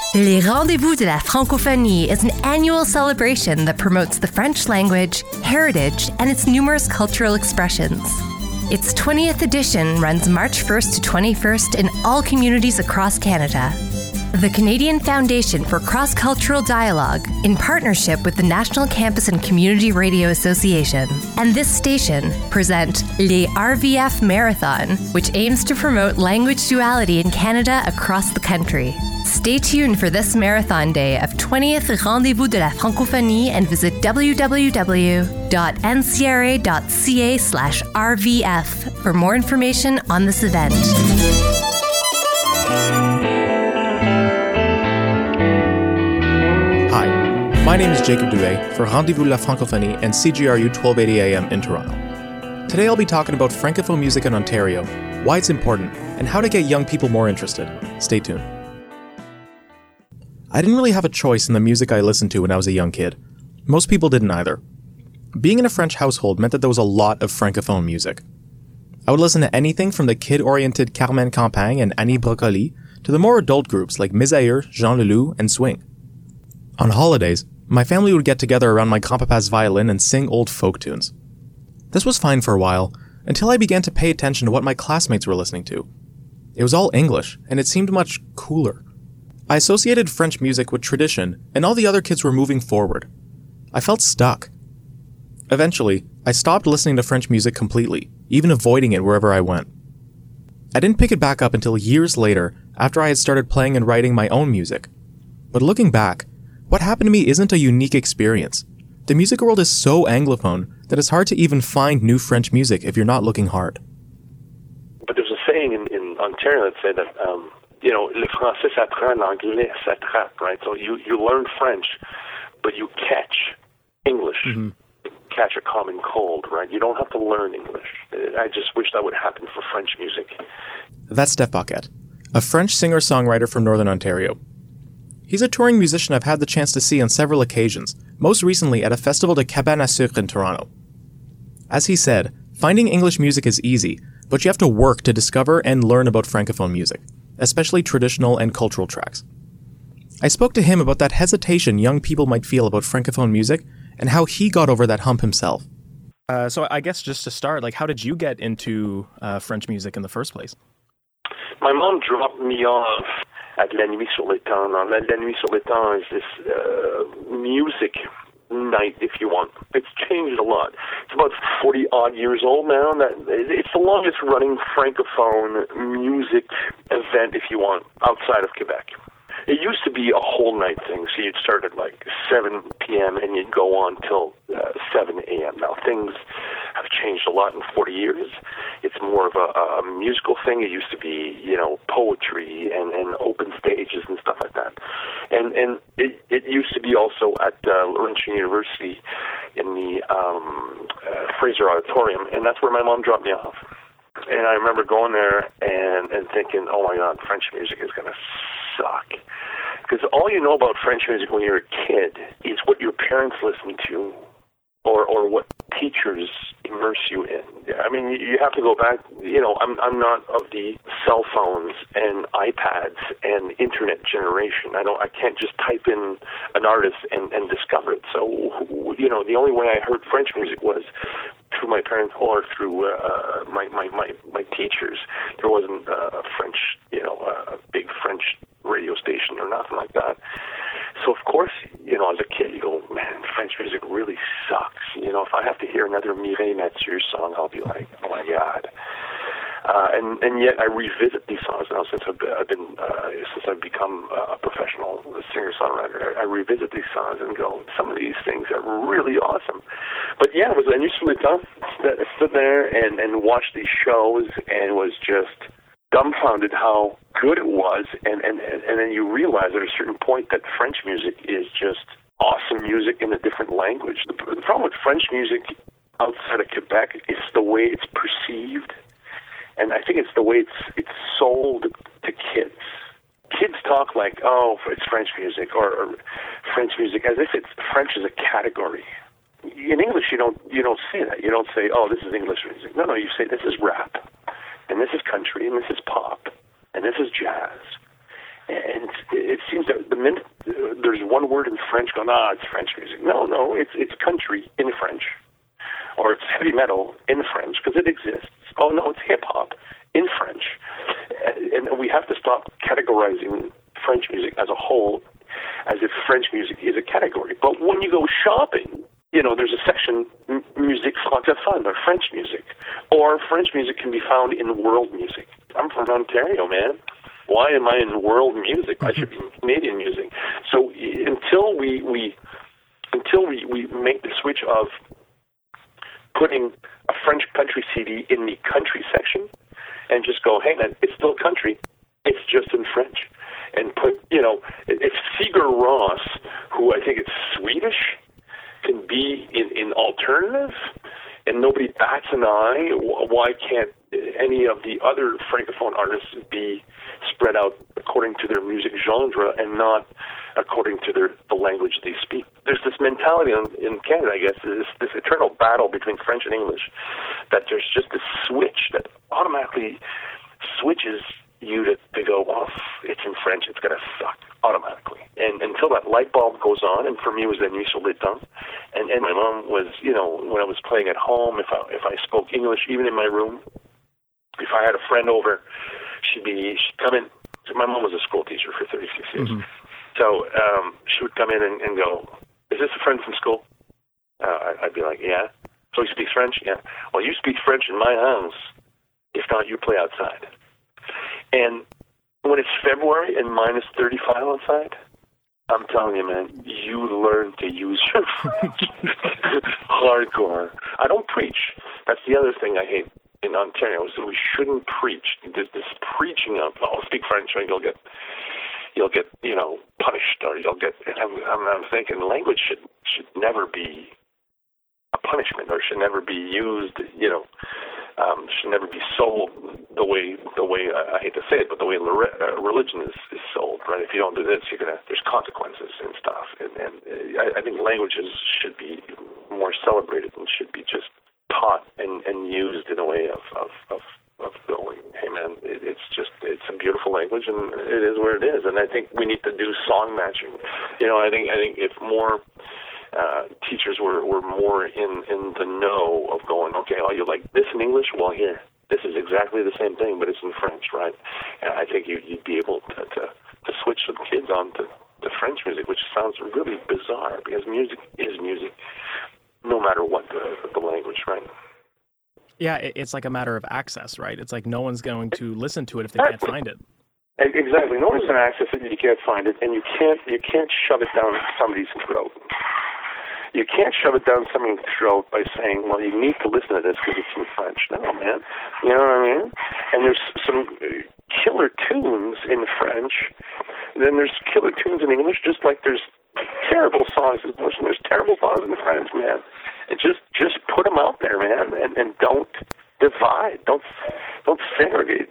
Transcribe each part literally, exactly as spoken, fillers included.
Les Rendez-vous de la Francophonie is an annual celebration that promotes the French language, heritage, and its numerous cultural expressions. Its twentieth edition runs March first to twenty-first in all communities across Canada. The Canadian Foundation for Cross-Cultural Dialogue, in partnership with the National Campus and Community Radio Association, and this station present Les R V F Marathon, which aims to promote language duality in Canada across the country. Stay tuned for this marathon day of twentieth Rendez-vous de la Francophonie and visit w w w dot n c r a dot c a slash r v f for more information on this event. My name is Jacob Douay for Rendez-vous La Francophonie and C G R U twelve eighty A M in Toronto. Today I'll be talking about Francophone music in Ontario, why it's important, and how to get young people more interested. Stay tuned. I didn't really have a choice in the music I listened to when I was a young kid. Most people didn't either. Being in a French household meant that there was a lot of Francophone music. I would listen to anything from the kid-oriented Carmen Campagne and Annie Brocoli to the more adult groups like Mes Aïeux, Jean Leloup, and Swing. On holidays, my family would get together around my grandpapa's violin and sing old folk tunes. This was fine for a while, until I began to pay attention to what my classmates were listening to. It was all English, and it seemed much cooler. I associated French music with tradition, and all the other kids were moving forward. I felt stuck. Eventually, I stopped listening to French music completely, even avoiding it wherever I went. I didn't pick it back up until years later, after I had started playing and writing my own music. But looking back, what happened to me isn't a unique experience. The music world is so anglophone that it's hard to even find new French music if you're not looking hard. But there's a saying in, in Ontario that said that, um, you know, le français s'apprend, l'anglais s'attrape, right? So you, you learn French, but you catch English, mm-hmm. catch a common cold, right? You don't have to learn English. I just wish that would happen for French music. That's Steph Paquette, a French singer-songwriter from Northern Ontario. He's a touring musician I've had the chance to see on several occasions, most recently at a festival de Cabane à Sucre in Toronto. As he said, finding English music is easy, but you have to work to discover and learn about Francophone music, especially traditional and cultural tracks. I spoke to him about that hesitation young people might feel about Francophone music and how he got over that hump himself. Uh, so I guess just to start, like, how did you get into uh, French music in the first place? My mom dropped me off at La Nuit sur l'Étang. La, La Nuit sur l'Étang is this uh, music night, if you want. It's changed a lot. It's about forty-odd years old now. That it's the longest-running Francophone music event, if you want, outside of Quebec. It used to be a whole night thing, so you'd start at like seven p.m. and you'd go on till uh, seven a.m. Now, things have changed a lot in forty years. It's more of a, a musical thing. It used to be, you know, poetry and, and open stages and stuff like that. And and it, it used to be also at uh, Laurentian University in the um, uh, Fraser Auditorium, and that's where my mom dropped me off. And I remember going there and, and thinking, oh my God, French music is going to suck. Because all you know about French music when you're a kid is what your parents listen to or or what teachers immerse you in. I mean, you have to go back, you know, I'm I'm not of the cell phones and iPads and internet generation. I don't I can't just type in an artist and, and discover it. So, you know, the only way I heard French music was through my parents or through uh, my, my, my, my teachers. There wasn't uh, a French, you know, a big French radio station or nothing like that. So, of course, you know, as a kid, you go, man, French music really sucks. You know, if I have to hear another Mireille Mathieu song, I'll be like, oh, my God. Uh, and, and yet I revisit these songs now since I've been, I've been uh, since I've become a professional singer-songwriter. I, I revisit these songs and go, some of these things are really awesome. But yeah, it was La Nuit sur l'Étang that I stood there and, and watched these shows and was just dumbfounded how good it was. And, and, and then you realize at a certain point that French music is just awesome music in a different language. The, the problem with French music outside of Quebec is the way it's perceived. And I think it's the way it's it's sold to kids. Kids talk like, oh, it's French music, or, or French music, as if it's French is a category. In English, you don't you don't say that. You don't say, oh, this is English music. No, no, you say this is rap, and this is country, and this is pop, and this is jazz. And it seems that the minute uh, there's one word in French, go, ah, it's French music. No, no, it's it's country in French, or it's heavy metal in French because it exists. Oh no, it's hip hop in French, and we have to stop categorizing French music as a whole as if French music is a category. But when you go shopping, you know, there's a section, m- musique francophone, or French music, or French music can be found in world music. I'm from Ontario, man. Why am I in world music? I should be in Canadian music. So until we, we until we, we make the switch of putting a French country C D in the country section and just go, hey man, it's still country, it's just in French. And put, you know, if Sigur Rós, who I think is Swedish, can be in, in alternative, and nobody bats an eye, why can't any of the other Francophone artists be spread out according to their music genre and not according to their the language they speak? There's this mentality in, in Canada, I guess, this, this eternal battle between French and English, that there's just this switch that automatically switches you to, to go, oh, it's in French, it's going to suck automatically. And until that light bulb goes on, and for me it was La Nuit sur l'étang, and, and my mom was, you know, when I was playing at home, if I, if I spoke English, even in my room, if I had a friend over, she'd be, she'd come in, so my mom was a school teacher for thirty-six years, mm-hmm. so um, she would come in and, and go, is this a friend from school? Uh, I'd be like, yeah. So he speaks French? Yeah. Well, you speak French in my house. If not, you play outside. And when it's February and minus thirty-five outside, I'm telling you, man, you learn to use your French. Hardcore. I don't preach. That's the other thing I hate in Ontario, is that we shouldn't preach. There's this preaching of, oh, speak French, or you'll get, you'll get, you know, punished, or you'll get, and I'm, I'm, I'm thinking language should, should never be a punishment, or should never be used, you know, Um, should never be sold the way the way uh, I hate to say it, but the way le- uh, religion is, is sold, right? If you don't do this, you're gonna there's consequences and stuff. And, and uh, I, I think languages should be more celebrated and should be just taught and, and used in a way of of, of, of going, hey man, it, it's just it's a beautiful language and it is where it is. And I think we need to do song matching. You know, I think I think if more Uh, teachers were, were more in, in the know of going, okay, oh, you like this in English? Well, here, this is exactly the same thing, but it's in French, right? And I think you, you'd be able to, to, to switch some kids on to, to French music, which sounds really bizarre, because music is music, no matter what the, the language, right? Yeah, it's like a matter of access, right? It's like no one's going to listen to it if they can't find it. Exactly. No one's going to access it if you can't find it, and you can't you can't shove it down somebody's throat. You can't shove it down somebody's throat by saying, well, you need to listen to this because it's in French. No, man. You know what I mean? And there's some killer tunes in French. And then there's killer tunes in English, just like there's terrible songs in English and there's terrible songs in French, man. And just just put them out there, man, and, and don't divide. Don't, don't segregate.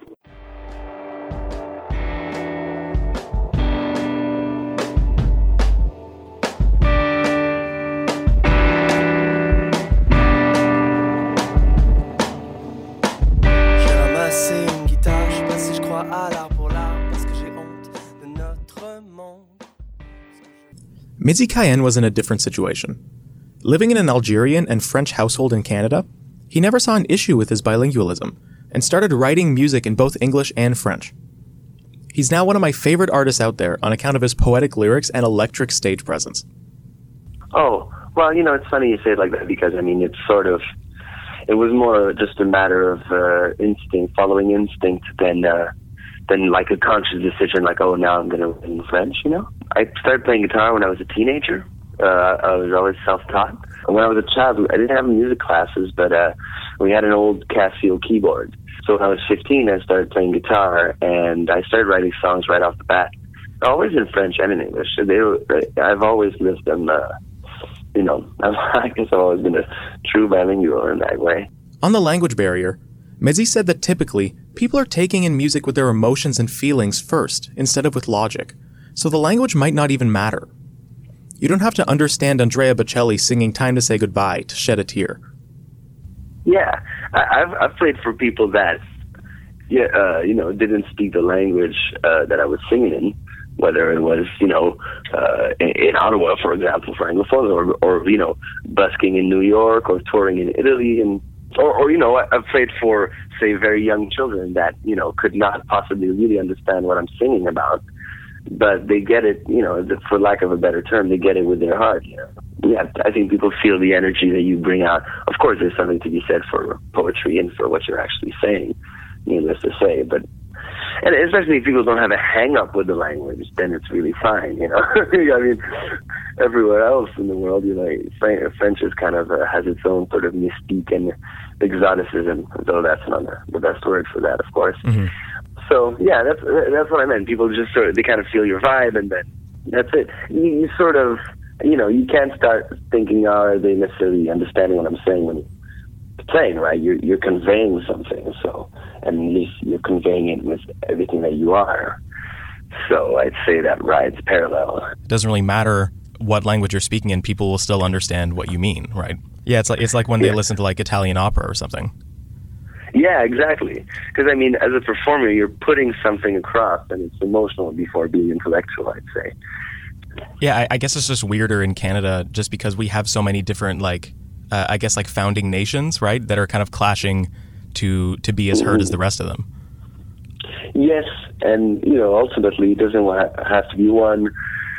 Mehdi Cayenne was in a different situation. Living in an Algerian and French household in Canada, he never saw an issue with his bilingualism and started writing music in both English and French. He's now one of my favorite artists out there on account of his poetic lyrics and electric stage presence. Oh, well, you know, it's funny you say it like that because, I mean, it's sort of, it was more just a matter of uh, instinct, following instinct than uh, than like a conscious decision, like, oh, now I'm going to write in French, you know? I started playing guitar when I was a teenager. Uh, I was always self-taught. And when I was a child, I didn't have music classes, but uh, we had an old Casio keyboard. So when I was fifteen, I started playing guitar, and I started writing songs right off the bat. Always in French and in English. They were, I've always lived them, uh, you know, I guess I've always been a true bilingual in that way. On the language barrier, Mehdi said that typically, people are taking in music with their emotions and feelings first, instead of with logic. So the language might not even matter. You don't have to understand Andrea Bocelli singing Time to Say Goodbye to shed a tear. Yeah, I, I've I've played for people that, yeah, uh, you know, didn't speak the language uh, that I was singing in, whether it was, you know, uh, in, in Ottawa, for example, for Anglophones, or, or, you know, busking in New York or touring in Italy. And, or, or, you know, I've played for, say, very young children that, you know, could not possibly really understand what I'm singing about. But they get it, you know, for lack of a better term, they get it with their heart. You know? Yeah, I think people feel the energy that you bring out. Of course, there's something to be said for poetry and for what you're actually saying, needless to say. But and especially if people don't have a hang-up with the language, then it's really fine, you know. I mean, everywhere else in the world, you know, French is kind of uh, has its own sort of mystique and exoticism, though that's not the best word for that, of course. Mm-hmm. So yeah, that's that's what I meant. People just sort of, they kind of feel your vibe, and then that's it. You, you sort of, you know, you can't start thinking, oh, are they necessarily understanding what I'm saying when you're playing, right? You're you're conveying something, so and you're conveying it with everything that you are. So I'd say that rides parallel. It doesn't really matter what language you're speaking in; people will still understand what you mean, right? Yeah, it's like it's like when they yeah. listen to like Italian opera or something. Yeah, exactly. Because, I mean, as a performer, you're putting something across, and it's emotional before being intellectual, I'd say. Yeah, I, I guess it's just weirder in Canada just because we have so many different, like, uh, I guess, like, founding nations, right, that are kind of clashing to, to be as heard as the rest of them. Yes, and, you know, ultimately, it doesn't have to be one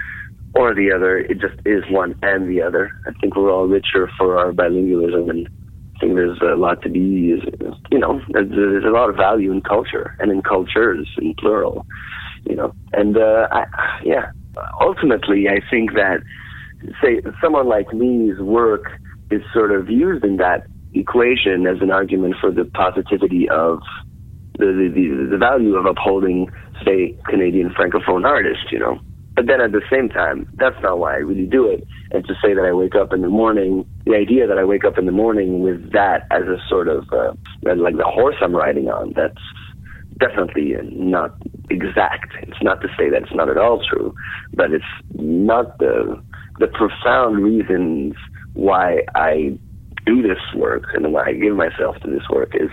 or the other. It just is one and the other. I think we're all richer for our bilingualism, and I think there's a lot to be, you know, there's, there's a lot of value in culture and in cultures in plural, you know. And, uh, I, yeah, ultimately, I think that, say, someone like me's work is sort of used in that equation as an argument for the positivity of the, the, the, the value of upholding, say, Canadian Francophone artists, you know. But then at the same time, that's not why I really do it. And to say that I wake up in the morning, the idea that I wake up in the morning with that as a sort of, uh, like the horse I'm riding on, that's definitely not exact. It's not to say that it's not at all true, but it's not the the profound reasons why I do this work and why I give myself to this work is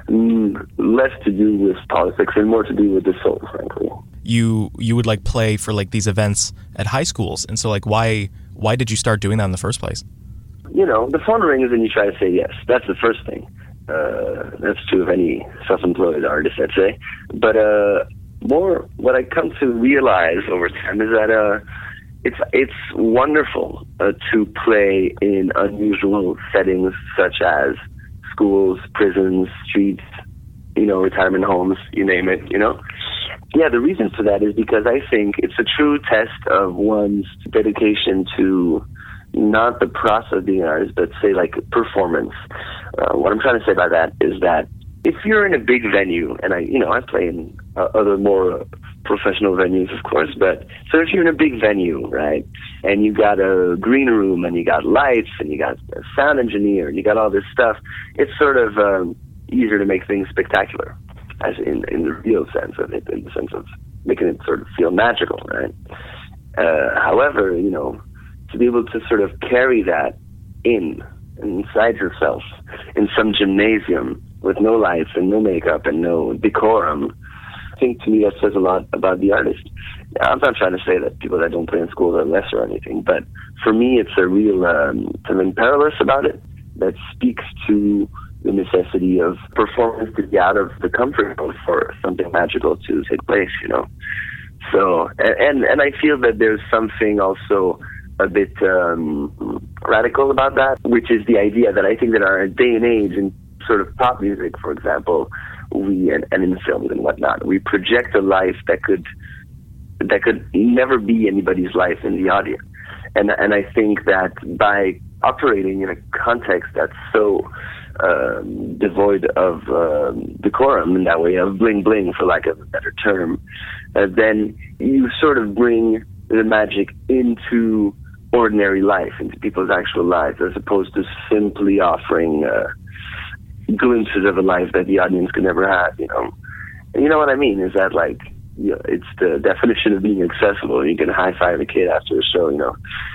mm, less to do with politics and more to do with the soul, frankly. You you would like play for like these events at high schools, and so like why why did you start doing that in the first place? You know, the phone rings and you try to say yes. That's the first thing. Uh, that's true of any self-employed artist, I'd say. But uh, more, what I come to realize over time is that uh, it's it's wonderful uh, to play in unusual settings such as schools, prisons, streets, you know, retirement homes, you name it, you know. Yeah, the reason for that is because I think it's a true test of one's dedication to not the process of being an artist, but say like performance. Uh, what I'm trying to say by that is that if you're in a big venue, and I, you know, I play in uh, other more professional venues, of course, but so if you're in a big venue, right, and you got a green room, and you got lights, and you got a sound engineer, and you got all this stuff, it's sort of um, easier to make things spectacular, as in, in the real sense of it, in the sense of making it sort of feel magical, right? Uh, however, you know, to be able to sort of carry that in, inside yourself, in some gymnasium with no lights and no makeup and no decorum, I think to me that says a lot about the artist. I'm not trying to say that people that don't play in schools are less or anything, but for me it's a real um, something perilous about it that speaks to the necessity of performance to get out of the comfort zone for something magical to take place, you know. So, and and I feel that there's something also a bit um, radical about that, which is the idea that I think that our day and age in sort of pop music, for example, we and, and in films and whatnot, we project a life that could that could never be anybody's life in the audience. And and I think that by operating in a context that's so um, devoid of um, decorum in that way, of bling bling, for lack of a better term, uh, then you sort of bring the magic into ordinary life, into people's actual lives, as opposed to simply offering uh, glimpses of a life that the audience could never have, you know. And you know what I mean? Is that like, you know, it's the definition of being accessible. You can high-five a kid after a show, you know.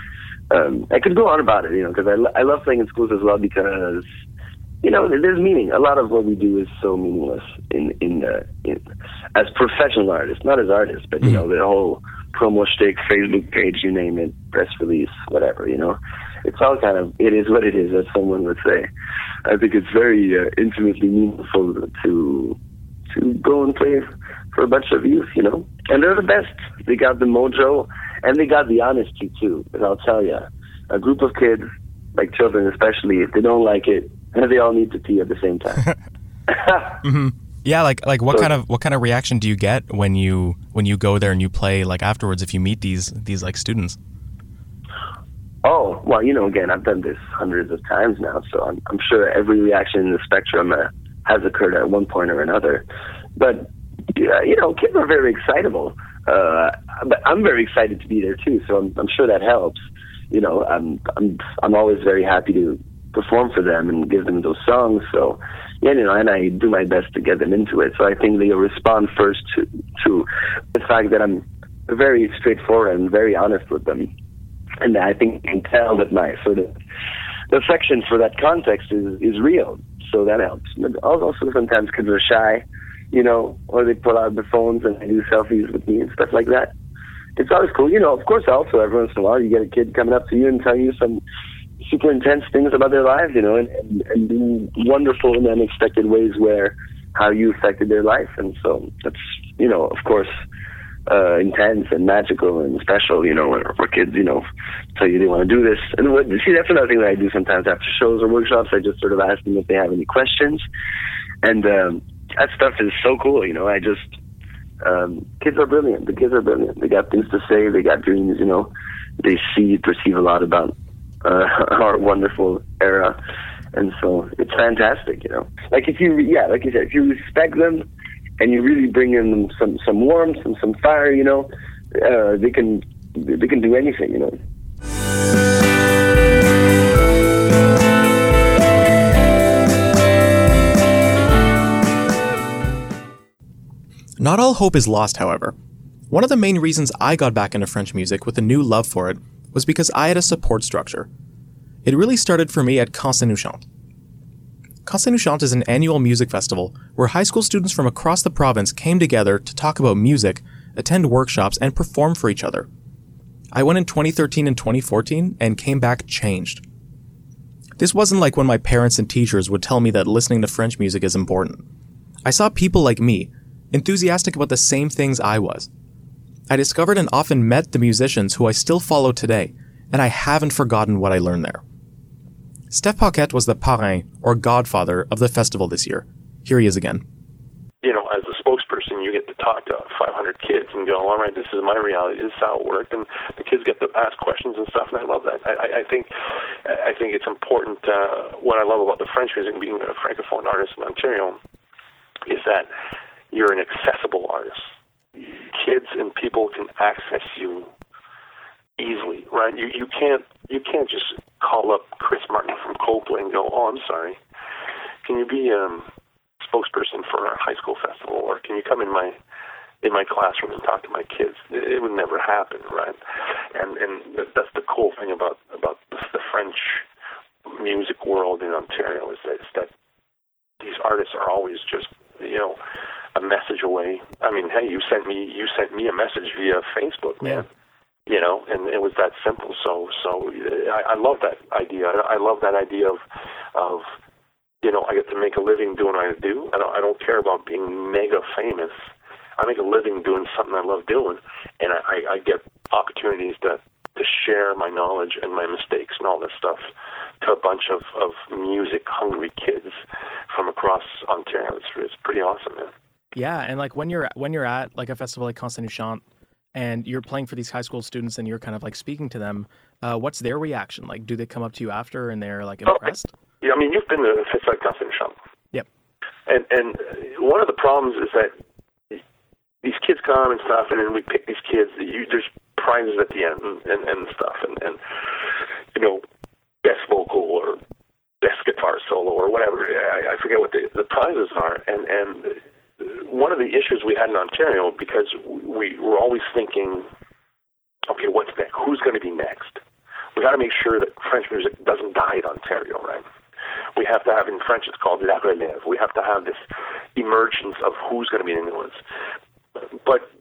Um, I could go on about it, you know, because I, lo- I love playing in schools as well because, you know, there's meaning. A lot of what we do is so meaningless in in, uh, in as professional artists, not as artists, but, you know, the whole promo shtick, Facebook page, you name it, press release, whatever, you know. It's all kind of, it is what it is, as someone would say. I think it's very uh, intimately meaningful to to go and play for a bunch of youth, you know. And they're the best. They got the mojo, and they got the honesty, too. But I'll tell you, a group of kids, like children especially, if they don't like it, they all need to pee at the same time. mm-hmm. Yeah, like like what so, kind of what kind of reaction do you get when you when you go there and you play, like afterwards, if you meet these these like students? Oh, well, you know, again, I've done this hundreds of times now, so I'm, I'm sure every reaction in the spectrum uh, has occurred at one point or another. But, uh, you know, kids are very excitable. Uh, but I'm very excited to be there, too, so I'm, I'm sure that helps. You know, I'm, I'm, I'm always very happy to perform for them and give them those songs. So, yeah, you know, and I do my best to get them into it. So I think they respond first to, to the fact that I'm very straightforward and very honest with them. And I think you can tell that my sort of affection for that context is, is real. So that helps. Also, sometimes kids are shy, you know, or they pull out their phones and they do selfies with me and stuff like that. It's always cool. You know, of course, also, every once in a while, you get a kid coming up to you and telling you some super intense things about their lives, you know, and, and, and in wonderful and unexpected ways where how you affected their life. And so that's, you know, of course, Uh, intense and magical and special, you know, for kids, you know, tell you they want to do this. And what, see, that's another thing that I do sometimes after shows or workshops. I just sort of ask them if they have any questions. And um, that stuff is so cool, you know. I just, um, kids are brilliant. The kids are brilliant. They got things to say. They got dreams, you know. They see, perceive a lot about uh, our wonderful era. And so it's fantastic, you know. Like if you, yeah, like you said, if you respect them, and you really bring in them some, some warmth and some fire, you know, uh, they can they can do anything, you know. Not all hope is lost, however. One of the main reasons I got back into French music with a new love for it was because I had a support structure. It really started for me at Cancer Nous Chante. Cancer Nous Chante is an annual music festival where high school students from across the province came together to talk about music, attend workshops, and perform for each other. I went in twenty thirteen and twenty fourteen and came back changed. This wasn't like when my parents and teachers would tell me that listening to French music is important. I saw people like me, enthusiastic about the same things I was. I discovered and often met the musicians who I still follow today, and I haven't forgotten what I learned there. Steph Paquette was the parrain, or godfather, of the festival this year. Here he is again. You know, as a spokesperson, you get to talk to five hundred kids and go, all right, this is my reality, this is how it worked, and the kids get to ask questions and stuff, and I love that. I, I think I think it's important. Uh, what I love about the French music, being a francophone artist in Ontario, is that you're an accessible artist. Kids and people can access you easily, right? You you can't you can't just call up Chris Martin from Coldplay and go, oh, I'm sorry, can you be a um, spokesperson for our high school festival, or can you come in my in my classroom and talk to my kids? It, it would never happen, right? And and that's the cool thing about about the, the French music world in Ontario is that, is that these artists are always just, you know, a message away. I mean, hey, you sent me you sent me a message via Facebook, man. Yeah. You know, and it was that simple. So, so I, I love that idea. I love that idea of, of, you know, I get to make a living doing what I do. I don't, I don't care about being mega famous. I make a living doing something I love doing, and I, I get opportunities to, to share my knowledge and my mistakes and all this stuff to a bunch of, of music-hungry kids from across Ontario. It's, it's pretty awesome, man. Yeah, and like when you're when you're at like a festival like Cancer Nous Chante, and you're playing for these high school students and you're kind of like speaking to them, uh, what's their reaction? Like, do they come up to you after and they're like impressed? Oh, yeah, I mean, you've been to a festival like Cancer Nous Chante. Yep. And, and one of the problems is that these kids come and stuff, and then we pick these kids. You, there's prizes at the end and, and, and stuff, and, and, you know, best vocal or best guitar solo or whatever. I, I forget what the, the prizes are. And, and one of the issues we had in Ontario, because we were always thinking, okay, what's next? Who's going to be next? We got to make sure that French music doesn't die in Ontario, right? We have to have, in French it's called la relève. We have to have this emergence of who's going to be the new ones. But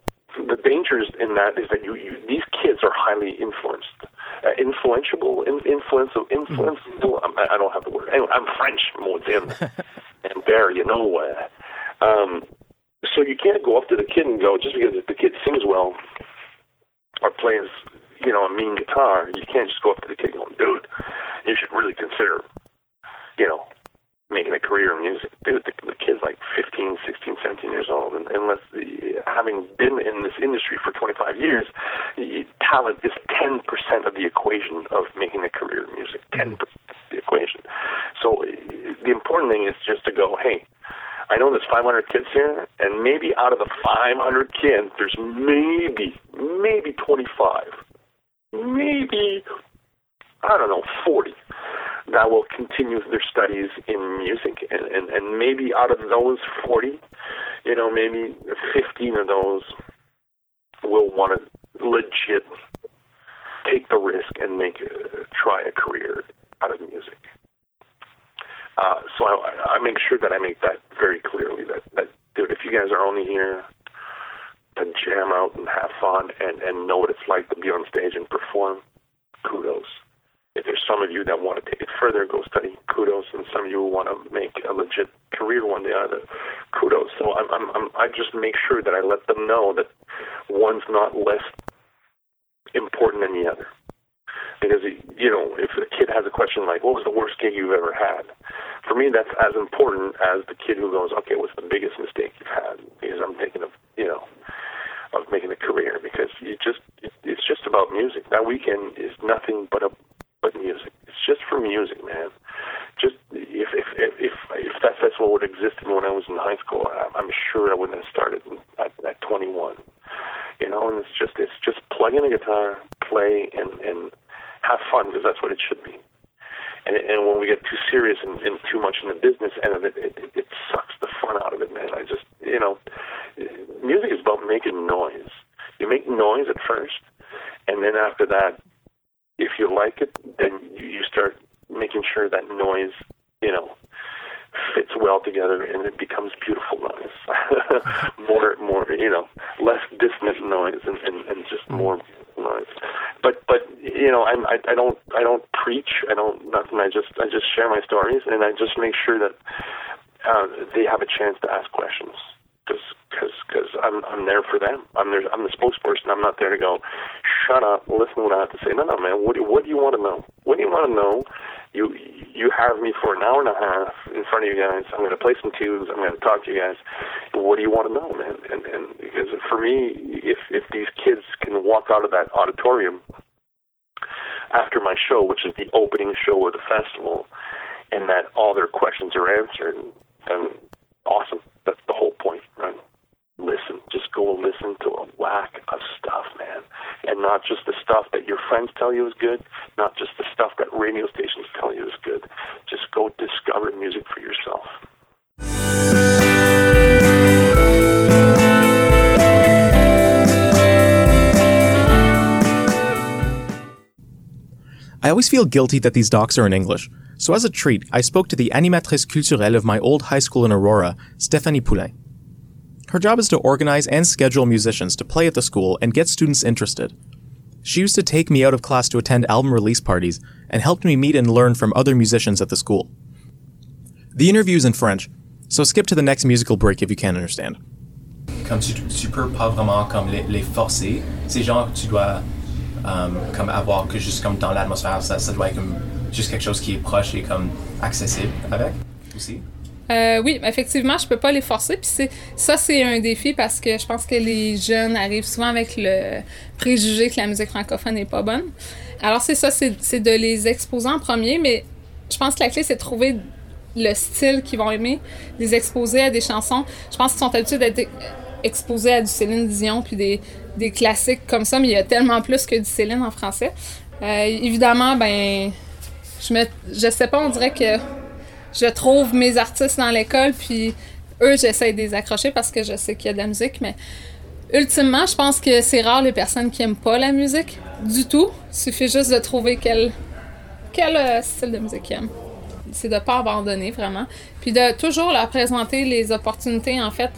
the dangers in that is that you, you these kids are highly influenced, uh, influential, in, influential, influential. Mm-hmm. I don't have the word. Anyway, I'm French, more than and there, you know. Uh, um, so you can't go up to the kid and go, just because the kid sings well or plays, you know, a mean guitar, you can't just go up to the kid and go, dude, you should really consider, you know, making a career in music. Dude, the, the kid's like fifteen, sixteen, seventeen years old, and unless the, having been in this industry for twenty-five years, the talent is ten percent of the equation of making a career in music. ten percent of the equation. So the important thing is just to go, hey, I know there's five hundred kids here, and maybe out of the five hundred kids, there's maybe, maybe twenty-five, maybe, I don't know, forty that will continue their studies in music. And, and, and maybe out of those forty, you know, maybe fifteen of those will want to legit take the risk and make a, try a career out of music. Uh, so I, I make sure that I make that very clearly, that, that, dude, if you guys are only here to jam out and have fun and, and know what it's like to be on stage and perform, kudos. If there's some of you that want to take it further, go study, kudos. And some of you who want to make a legit career one day out of it, kudos. So I'm, I'm, I'm, I just make sure that I let them know that one's not less important than the other. Because, you know, if a kid has a question like, what was the worst gig you've ever had? For me, that's as important as the kid who goes, okay, what's the biggest mistake you've had? Because I'm thinking of, you know, of making a career. Because you just, it's just about music. That weekend is nothing but a, but music. It's just for music, man. Just, if if if, if, if that festival would have existed when I was in high school, I'm sure I wouldn't have started at, at twenty-one. You know, and it's just, it's just plug in a guitar, play, and, and have fun, because that's what it should be. And and when we get too serious and, and too much in the business end of it, it, it, it sucks the fun out of it, man. I just, you know, music is about making noise. You make noise at first, and then after that, if you like it, then you start making sure that noise, you know, fits well together, and it becomes beautiful noise. more, more, you know, less dissonant noise, and, and, and just more noise. But, but you know, I'm, I, I don't, I don't preach. I don't nothing. I just, I just share my stories, and I just make sure that uh, they have a chance to ask questions. Because, because, because I'm, I'm there for them. I'm there. I'm the spokesperson. I'm not there to go, shut up, listen to what I have to say. No, no, man. What do, what do you want to know? What do you want to know? You, you have me for an hour and a half in front of you guys. I'm going to play some tunes. I'm going to talk to you guys. What do you want to know, man? And, and because for me, if, if these kids can walk out of that auditorium after my show, which is the opening show of the festival, and that all their questions are answered, then awesome. That's the whole point, right? Listen, just go listen to a whack of stuff, man. And not just the stuff that your friends tell you is good, not just the stuff that radio stations tell you is good. Just go discover music for yourself. I always feel guilty that these docs are in English. So as a treat, I spoke to the animatrice culturelle of my old high school in Aurora, Stéphanie Poulain. Her job is to organize and schedule musicians to play at the school and get students interested. She used to take me out of class to attend album release parties and helped me meet and learn from other musicians at the school. The interview is in French, so skip to the next musical break if you can't understand. Comme tu, tu peux pas vraiment comme les, les forcer, c'est genre tu dois um, comme avoir que juste comme dans l'atmosphère, ça, ça doit être comme juste quelque chose qui est proche et comme accessible avec aussi. Euh, oui, effectivement, je peux pas les forcer. Puis c'est, ça, c'est un défi parce que je pense que les jeunes arrivent souvent avec le préjugé que la musique francophone n'est pas bonne. Alors c'est ça, c'est, c'est de les exposer en premier, mais je pense que la clé, c'est de trouver le style qu'ils vont aimer, les exposer à des chansons. Je pense qu'ils sont habitués d'être exposés à du Céline Dion puis des, des classiques comme ça, mais il y a tellement plus que du Céline en français. Euh, évidemment, ben, je me, je sais pas, on dirait que je trouve mes artistes dans l'école, puis eux, j'essaie de les accrocher parce que je sais qu'il y a de la musique, mais ultimement, je pense que c'est rare les personnes qui aiment pas la musique du tout. Il suffit juste de trouver quel, quel euh, style de musique ils aiment. C'est de pas abandonner, vraiment. Puis de toujours leur présenter les opportunités, en fait.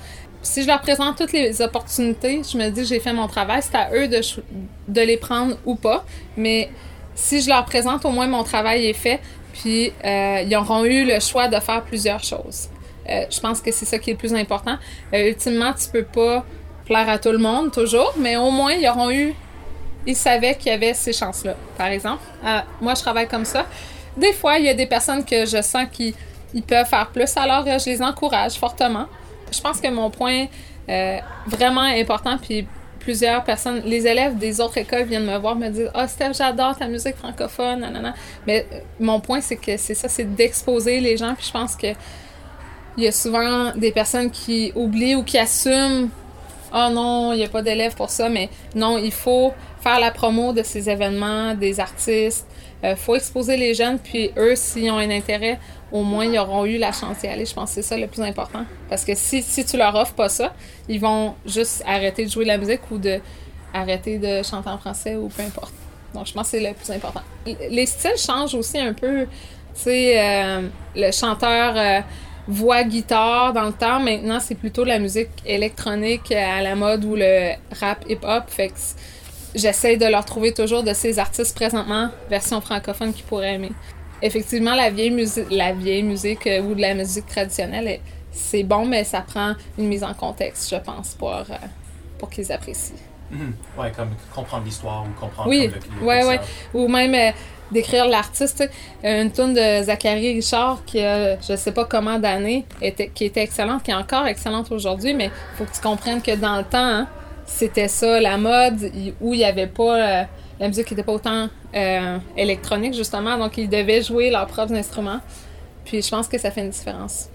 si je leur présente toutes les opportunités, je me dis que j'ai fait mon travail, c'est à eux de, de les prendre ou pas. Mais si je leur présente, au moins mon travail est fait, puis euh, ils auront eu le choix de faire plusieurs choses. Euh, je pense que c'est ça qui est le plus important. Euh, ultimement, tu peux pas plaire à tout le monde, toujours, mais au moins, ils auront eu... Ils savaient qu'il y avait ces chances-là, par exemple. Euh, moi, je travaille comme ça. Des fois, il y a des personnes que je sens qu'ils ils peuvent faire plus, alors euh, je les encourage fortement. Je pense que mon point euh, vraiment important, puis plusieurs personnes, les élèves des autres écoles viennent me voir, me dire « Ah, oh, Steph, j'adore ta musique francophone, nanana. » Mais euh, mon point, c'est que c'est ça, c'est d'exposer les gens, puis je pense que il y a souvent des personnes qui oublient ou qui assument « Ah oh non, il n'y a pas d'élèves pour ça. » Mais non, il faut faire la promo de ces événements, des artistes. Il euh, faut exposer les jeunes, puis eux, s'ils ont un intérêt, au moins, ils auront eu la chance d'y aller. Je pense que c'est ça le plus important. Parce que si, si tu leur offres pas ça, ils vont juste arrêter de jouer de la musique ou de arrêter de chanter en français ou peu importe. Donc, je pense que c'est le plus important. Les styles changent aussi un peu. Tu sais, euh, le chanteur... Euh, voix, guitare, dans le temps, maintenant, c'est plutôt la musique électronique à la mode ou le rap hip-hop. Fait que j'essaie de leur trouver toujours de ces artistes présentement, version francophone, qu'ils pourraient aimer. Effectivement, la vieille musique, la vieille musique euh, ou de la musique traditionnelle, c'est bon, mais ça prend une mise en contexte, je pense, pour, euh, pour qu'ils apprécient. Mm-hmm. Ouais, comme comprendre l'histoire ou comprendre oui, comme le, le ouais, ouais. Ou même... Euh, d'écrire l'artiste. Une tune de Zachary Richard qui a, je sais pas comment d'années, était, qui était excellente, qui est encore excellente aujourd'hui, mais il faut que tu comprennes que dans le temps, hein, c'était ça, la mode, où il y avait pas... Euh, la musique n'était pas autant euh, électronique, justement, donc ils devaient jouer leurs propres instruments. Puis je pense que ça fait une différence.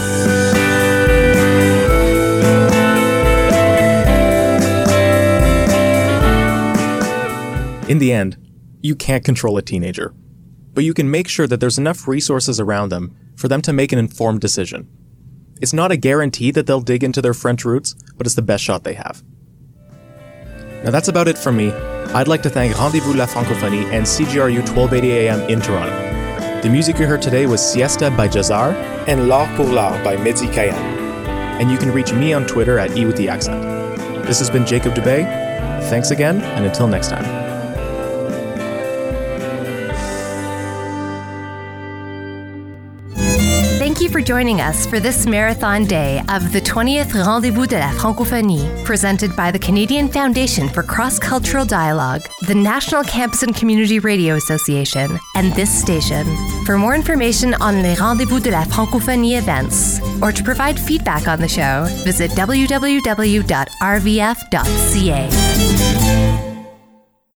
In the end, you can't control a teenager, but you can make sure that there's enough resources around them for them to make an informed decision. It's not a guarantee that they'll dig into their French roots, but it's the best shot they have. Now that's about it from me. I'd like to thank Rendez-vous La Francophonie and C G R U twelve eighty A M in Toronto. The music you heard today was Siesta by Jazar and L'Art pour l'Art by Mehdi Kayan. And you can reach me on Twitter at E with the accent. This has been Jacob Dubé. Thanks again, and until next time. Thank you for joining us for this marathon day of the twentieth Rendez-vous de la Francophonie, presented by the Canadian Foundation for Cross-Cultural Dialogue, the National Campus and Community Radio Association, and this station. For more information on les Rendez-vous de la Francophonie events, or to provide feedback on the show, visit w w w dot r v f dot c a.